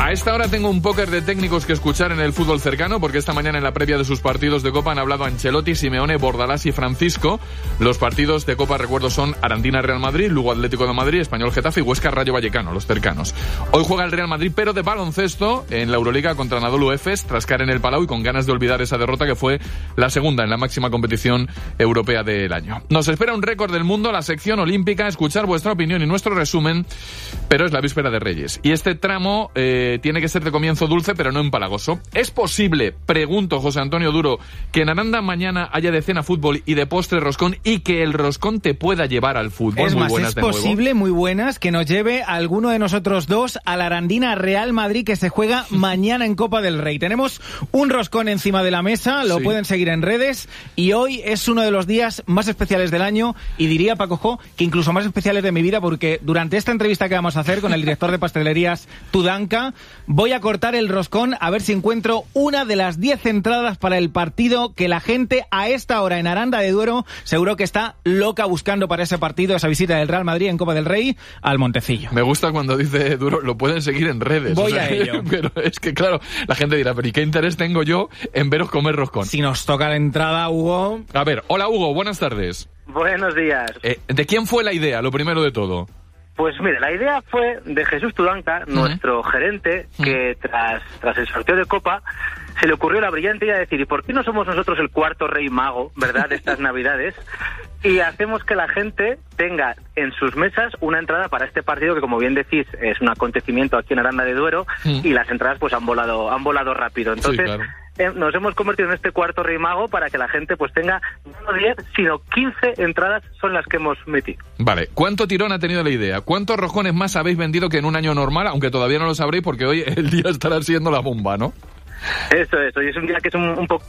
A esta hora tengo un póker de técnicos que escuchar en el fútbol cercano, porque esta mañana en la previa de sus partidos de Copa han hablado Ancelotti, Simeone, Bordalás y Francisco. Los partidos de Copa, recuerdo, son Arandina-Real Madrid, Lugo Atlético de Madrid, Español-Getafe y Huesca-Rayo Vallecano, los cercanos. Hoy juega el Real Madrid, pero de baloncesto, en la Euroliga contra Anadolu Efes, tras caer en el Palau y con ganas de olvidar esa derrota que fue la segunda en la máxima competición europea del año. Nos espera un récord del mundo, la sección olímpica, escuchar vuestra opinión y nuestro resumen, pero es la víspera de Reyes. Y este tramo tiene que ser de comienzo dulce, pero no empalagoso. ¿Es posible, pregunto, José Antonio Duro, que en Aranda mañana haya de cena fútbol y de postre roscón y que el roscón te pueda llevar al fútbol? Es muy más, buenas es de posible, nuevo. muy buenas, que nos lleve a alguno de nosotros dos a la Arandina Real Madrid, que se juega mañana en Copa del Rey. Tenemos un roscón encima de la mesa, lo pueden seguir en redes, y hoy es uno de los días más especiales del año, y diría, Paco Jo, que incluso más especiales de mi vida, porque durante esta entrevista que vamos a hacer con el director de pastelerías Tudanca, voy a cortar el roscón a ver si encuentro una de las 10 entradas para el partido que la gente a esta hora en Aranda de Duero seguro que está loca buscando para ese partido, esa visita del Real Madrid en Copa del Rey al Montecillo. Me gusta cuando dice Duro, lo pueden seguir en redes. Voy a ello. Pero es que, claro, la gente dirá, pero ¿y qué interés tengo yo en veros comer roscón? Si nos toca la entrada, Hugo... A ver, hola Hugo, buenas tardes. Buenos días. ¿De quién fue la idea, lo primero de todo? Pues mire, la idea fue de Jesús Tudanca, nuestro gerente, que tras el sorteo de Copa se le ocurrió la brillante idea de decir, ¿y por qué no somos nosotros el cuarto rey mago, verdad, de estas Navidades? Y hacemos que la gente tenga en sus mesas una entrada para este partido que, como bien decís, es un acontecimiento aquí en Aranda de Duero, y las entradas pues han volado rápido. Entonces, sí, claro. Nos hemos convertido en este cuarto rey mago para que la gente pues tenga no 10, sino 15 entradas son las que hemos metido. Vale, ¿cuánto tirón ha tenido la idea? ¿Cuántos roscones más habéis vendido que en un año normal? Aunque todavía no lo sabréis porque hoy el día estará siendo la bomba, ¿no? Eso, hoy es un día que es un poco...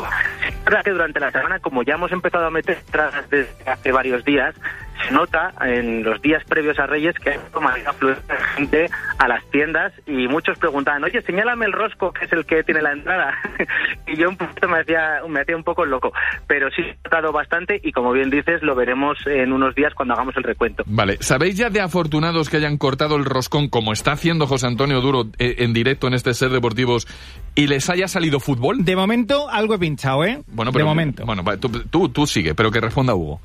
Es verdad que durante la semana, como ya hemos empezado a meter entradas desde hace varios días, se nota en los días previos a Reyes que hay una afluencia de gente a las tiendas y muchos preguntaban, oye, señálame el rosco que es el que tiene la entrada. Y yo un poquito me hacía un poco loco, pero sí he notado bastante y, como bien dices, lo veremos en unos días cuando hagamos el recuento. Vale, ¿sabéis ya de afortunados que hayan cortado el roscón como está haciendo José Antonio Duro en directo en este Ser Deportivos y les haya salido fútbol? De momento algo he pinchado, ¿eh? Bueno, pero, de momento. Bueno, tú sigue, pero que responda Hugo.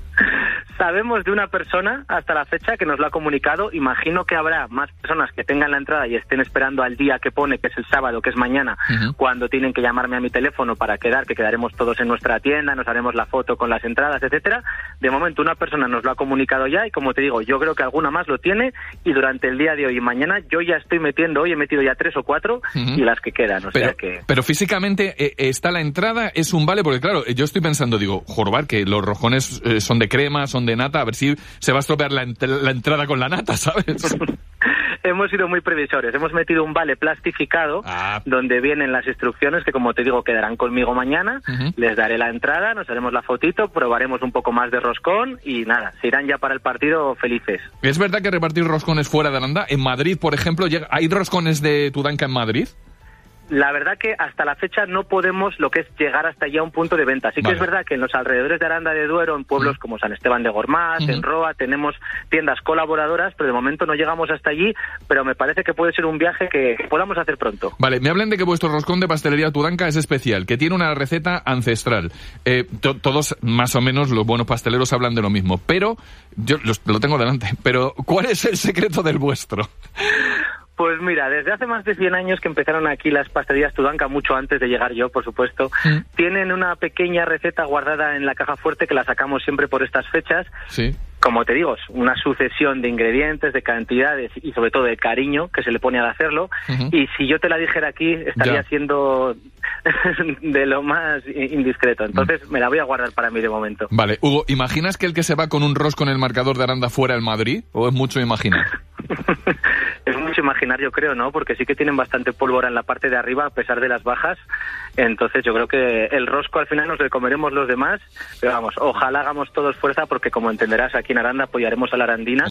Sabemos de una persona hasta la fecha que nos lo ha comunicado. Imagino que habrá más personas que tengan la entrada y estén esperando al día que pone, que es el sábado, que es mañana, cuando tienen que llamarme a mi teléfono para quedar, que quedaremos todos en nuestra tienda, nos haremos la foto con las entradas, etcétera. De momento una persona nos lo ha comunicado ya y, como te digo, yo creo que alguna más lo tiene y durante el día de hoy y mañana yo ya estoy metiendo, hoy he metido ya 3 o 4 y las que quedan. Pero físicamente está la entrada, es un vale, porque claro, yo estoy pensando, digo, jorobar, que los rojones son de crema, son de nata, a ver si se va a estropear la entrada con la nata, ¿sabes? Hemos sido muy previsores, hemos metido un vale plastificado donde vienen las instrucciones que, como te digo, quedarán conmigo mañana, les daré la entrada, nos haremos la fotito, probaremos un poco más de roscón y nada, se irán ya para el partido felices. ¿Es verdad que repartir roscones fuera de Aranda? En Madrid, por ejemplo, ¿hay roscones de Tudanca en Madrid? La verdad que hasta la fecha no podemos lo que es llegar hasta allá a un punto de venta. Sí que es verdad que en los alrededores de Aranda de Duero, en pueblos como San Esteban de Gormaz, en Roa, tenemos tiendas colaboradoras, pero de momento no llegamos hasta allí, pero me parece que puede ser un viaje que podamos hacer pronto. Vale, me hablan de que vuestro roscón de pastelería Tudanca es especial, que tiene una receta ancestral. Todos, más o menos, los buenos pasteleros hablan de lo mismo, pero yo lo tengo delante. Pero, ¿cuál es el secreto del vuestro? Pues mira, desde hace más de 100 años que empezaron aquí las pastelerías Tudanca, mucho antes de llegar yo, por supuesto, tienen una pequeña receta guardada en la caja fuerte que la sacamos siempre por estas fechas. Sí. Como te digo, es una sucesión de ingredientes, de cantidades y sobre todo de cariño que se le pone al hacerlo. Y si yo te la dijera aquí, estaría siendo de lo más indiscreto. Entonces me la voy a guardar para mí de momento. Vale, Hugo, ¿imaginas que el que se va con un rosco en el marcador de Aranda fuera el Madrid? ¿O es mucho imaginar? Es mucho imaginar, yo creo, ¿no? Porque sí que tienen bastante pólvora en la parte de arriba, a pesar de las bajas. Entonces yo creo que el rosco al final nos lo comeremos los demás. Pero vamos, ojalá hagamos todos fuerza porque, como entenderás, aquí en Aranda apoyaremos a la arandina.